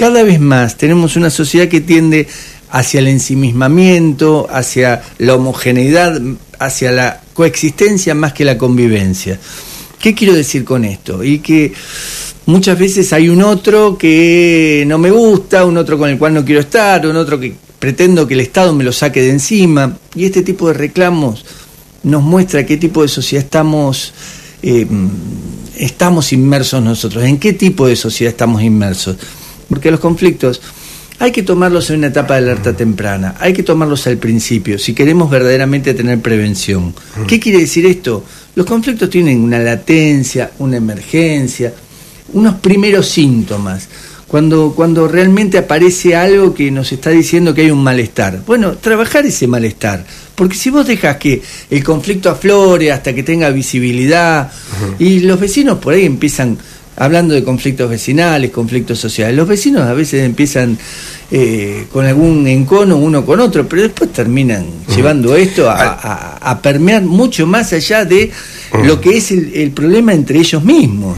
cada vez más tenemos una sociedad que tiende hacia el ensimismamiento, hacia la homogeneidad, hacia la coexistencia más que la convivencia. ¿Qué quiero decir con esto? Y que muchas veces hay un otro que no me gusta, un otro con el cual no quiero estar, un otro que pretendo que el Estado me lo saque de encima, y este tipo de reclamos nos muestra qué tipo de sociedad estamos inmersos nosotros, en qué tipo de sociedad estamos inmersos, porque los conflictos hay que tomarlos en una etapa de alerta temprana, hay que tomarlos al principio, si queremos verdaderamente tener prevención. ¿Qué quiere decir esto? Los conflictos tienen una latencia, una emergencia, unos primeros síntomas, cuando realmente aparece algo que nos está diciendo que hay un malestar. Bueno, trabajar ese malestar, porque si vos dejas que el conflicto aflore hasta que tenga visibilidad, y los vecinos por ahí empiezan hablando de conflictos vecinales, conflictos sociales, los vecinos a veces empiezan con algún encono uno con otro, pero después terminan llevando esto a permear mucho más allá de lo que es el problema entre ellos mismos.